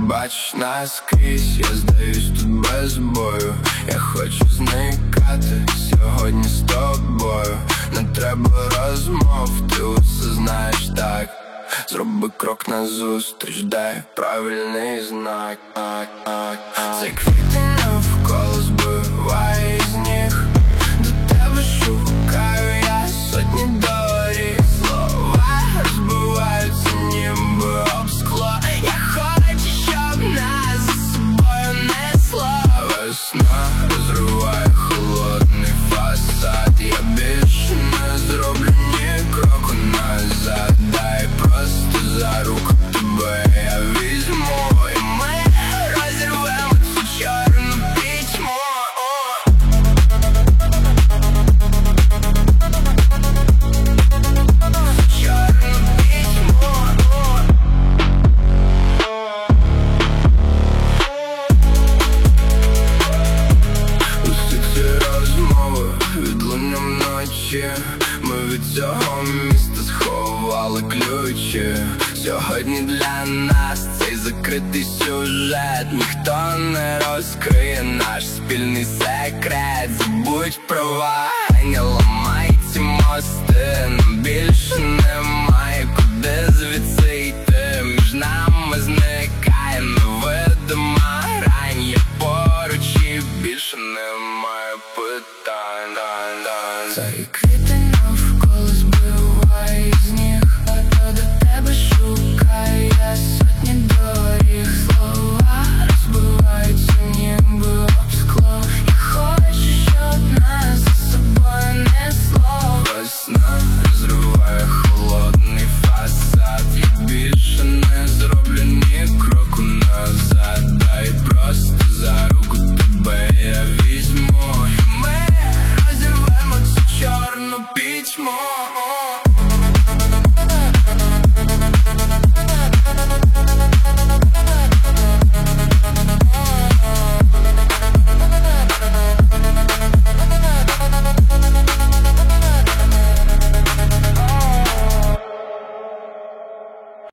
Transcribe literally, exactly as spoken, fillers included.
бачиш наскрізь, я здаюсь тут без бою. Я хочу зникати сьогодні з тобою. Не треба розмов, ти усе знаєш так. Зроби крок назустріч, дай правильний знак. Цей квітень навколо збиває з ніг. До тебе шукаю я сотні доріг. Слова розбиваються ніби об скло. Я хочу, щоб нас за собою несло. Весна розриває холодний фасад. Я більше не зроблю ні кроку назад. Дай просто за руку тебе я візьму, і ми розірвемо цю чорну пітьму. Чорну пітьму. Усі ці розмови відлуння вночі. Ми від цього міста сховали ключі. Сьогодні для нас цей закритий сюжет. Ніхто не розкриє наш спільний секрет. Забудь про вагання, ламай ці мости. Нам більше немає куди звідси йти. Між нами зникає невидима